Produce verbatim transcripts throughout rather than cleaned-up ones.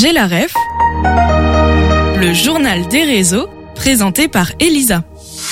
J'ai la ref, le journal des réseaux, présenté par Elisa.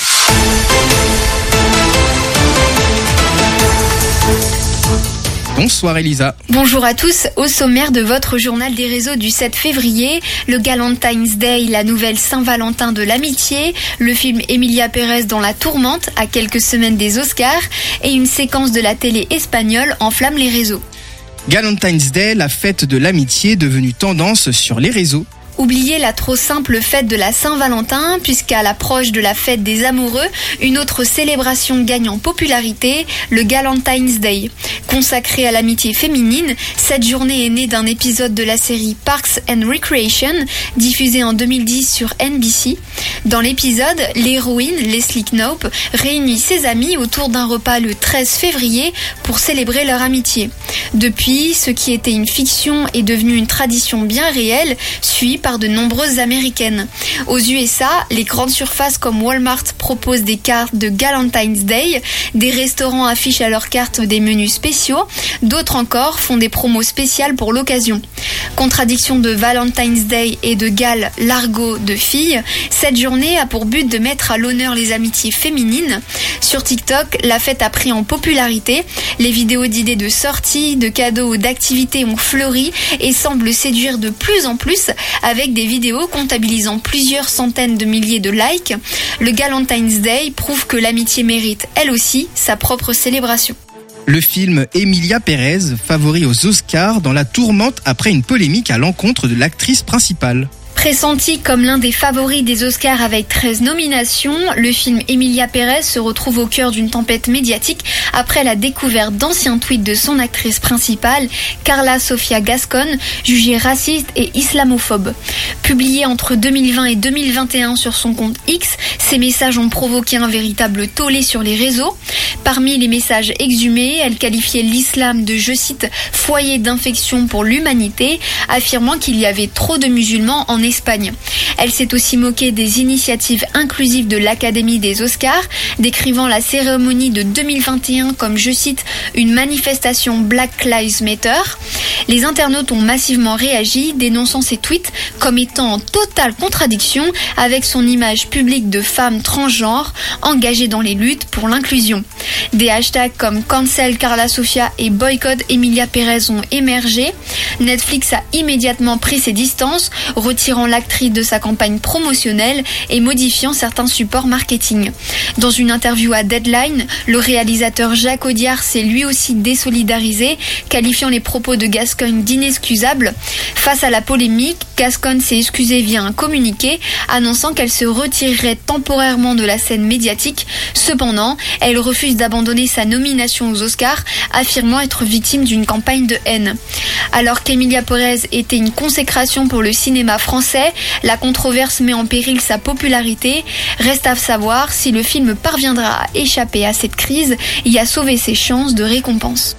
Bonsoir Elisa. Bonjour à tous. Au sommaire de votre journal des réseaux du sept février, le Galentine's Day, la nouvelle Saint-Valentin de l'amitié, le film Emilia Pérez dans la tourmente à quelques semaines des Oscars et une séquence de la télé espagnole enflamme les réseaux. Galentine's Day, la fête de l'amitié devenue tendance sur les réseaux. Oubliez la trop simple fête de la Saint-Valentin, puisqu'à l'approche de la fête des amoureux, une autre célébration gagne en popularité, le Galentine's Day. Consacrée à l'amitié féminine, cette journée est née d'un épisode de la série Parks and Recreation, diffusée en deux mille dix sur N B C. Dans l'épisode, l'héroïne, Leslie Knope, réunit ses amis autour d'un repas le treize février pour célébrer leur amitié. Depuis, ce qui était une fiction est devenu une tradition bien réelle, suivie par de nombreuses américaines. Aux U S A, les grandes surfaces comme Walmart proposent des cartes de Galentine's Day, des restaurants affichent à leurs cartes des menus spéciaux, d'autres encore font des promos spéciales pour l'occasion. Contradiction de Valentine's Day et de Gal, l'argot de filles, cette journée a pour but de mettre à l'honneur les amitiés féminines. Sur TikTok, la fête a pris en popularité, les vidéos d'idées de sorties, de cadeaux ou d'activités ont fleuri et semblent séduire de plus en plus avec des vidéos comptabilisant plusieurs centaines de milliers de likes. Le Galentine's Day prouve que l'amitié mérite, elle aussi, sa propre célébration. Le film Emilia Pérez, favori aux Oscars dans la tourmente après une polémique à l'encontre de l'actrice principale. Pressenti comme l'un des favoris des Oscars avec treize nominations, le film Emilia Pérez se retrouve au cœur d'une tempête médiatique après la découverte d'anciens tweets de son actrice principale, Carla Sofia Gascon, jugée raciste et islamophobe. Publiés entre deux mille vingt et deux mille vingt et un sur son compte X, ces messages ont provoqué un véritable tollé sur les réseaux. Parmi les messages exhumés, elle qualifiait l'islam de, je cite, « foyer d'infection pour l'humanité », affirmant qu'il y avait trop de musulmans en Espagne. Elle s'est aussi moquée des initiatives inclusives de l'Académie des Oscars, décrivant la cérémonie de deux mille vingt et un comme, je cite, une manifestation Black Lives Matter. Les internautes ont massivement réagi, dénonçant ces tweets comme étant en totale contradiction avec son image publique de femme transgenre engagée dans les luttes pour l'inclusion. Des hashtags comme Cancel Carla Sofia et Boycott Emilia Pérez ont émergé. Netflix a immédiatement pris ses distances, retirant l'actrice de sa campagne promotionnelle et modifiant certains supports marketing. Dans une interview à Deadline, le réalisateur Jacques Audiard s'est lui aussi désolidarisé, qualifiant les propos de Gascon d'inexcusables. Face à la polémique, Gascon s'est excusée via un communiqué, annonçant qu'elle se retirerait temporairement de la scène médiatique. Cependant, elle refuse d'abandonner sa nomination aux Oscars, affirmant être victime d'une campagne de haine. Alors qu'Emilia Pérez était une consécration pour le cinéma français, la controverse met en péril sa popularité. Reste à savoir si le film parviendra à échapper à cette crise et à sauver ses chances de récompense.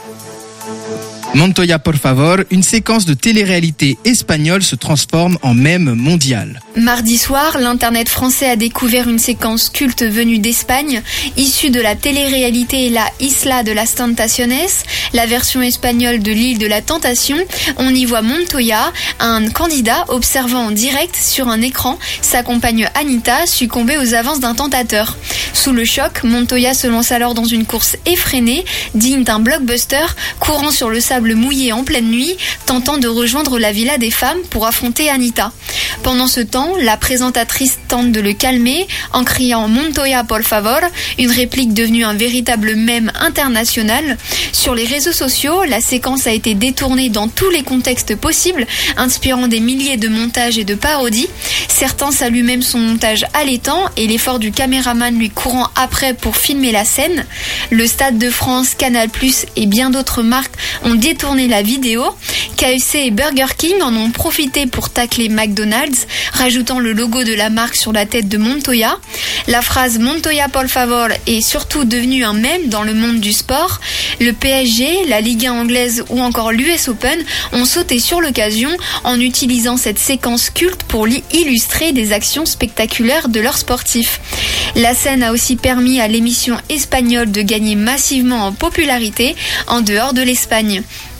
Montoya por favor, une séquence de télé-réalité espagnole se transforme en mème mondial. Mardi soir, l'internet français a découvert une séquence culte venue d'Espagne, issue de la télé-réalité La Isla de las Tentaciones, la version espagnole de l'île de la Tentation. On y voit Montoya, un candidat observant en direct sur un écran sa compagne Anita succomber aux avances d'un tentateur. Sous le choc, Montoya se lance alors dans une course effrénée, digne d'un blockbuster, courant sur le sable mouillé en pleine nuit, tentant de rejoindre la villa des femmes pour affronter Anita. Pendant ce temps, la présentatrice tente de le calmer en criant « Montoya por favor », une réplique devenue un véritable mème international. Sur les réseaux sociaux, la séquence a été détournée dans tous les contextes possibles, inspirant des milliers de montages et de parodies. Certains saluent même son montage allaitant et l'effort du caméraman lui courant après pour filmer la scène. Le Stade de France, Canal plus, et bien d'autres marques ont détourné la vidéo. K F C et Burger King en ont profité pour tacler McDonald's, rajoutant le logo de la marque sur la tête de Montoya. La phrase Montoya por favor est surtout devenue un mème dans le monde du sport. Le P S G, la Ligue un anglaise ou encore l'U S Open ont sauté sur l'occasion en utilisant cette séquence culte pour illustrer des actions spectaculaires de leurs sportifs. La scène a aussi permis à l'émission espagnole de gagner massivement en popularité en dehors de l'Espagne.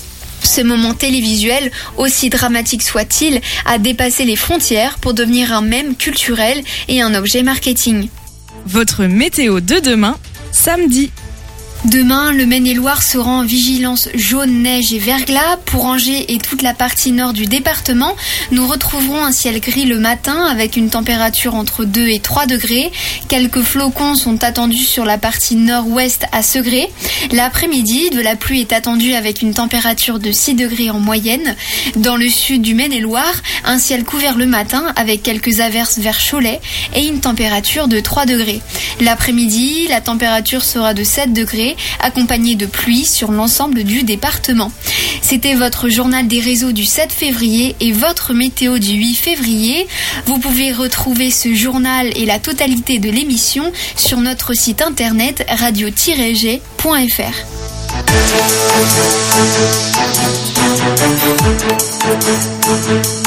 Ce moment télévisuel, aussi dramatique soit-il, a dépassé les frontières pour devenir un mème culturel et un objet marketing. Votre météo de demain, samedi. Demain, le Maine-et-Loire sera en vigilance jaune, neige et verglas. Pour Angers et toute la partie nord du département, nous retrouverons un ciel gris le matin avec une température entre deux et trois degrés. Quelques flocons sont attendus sur la partie nord-ouest à Segré. L'après-midi, de la pluie est attendue avec une température de six degrés en moyenne. Dans le sud du Maine-et-Loire, un ciel couvert le matin avec quelques averses vers Cholet et une température de trois degrés. L'après-midi, la température sera de sept degrés, accompagné de pluie sur l'ensemble du département. C'était votre journal des réseaux du sept février et votre météo du huit février. Vous pouvez retrouver ce journal et la totalité de l'émission sur notre site internet radio tiret g point f r.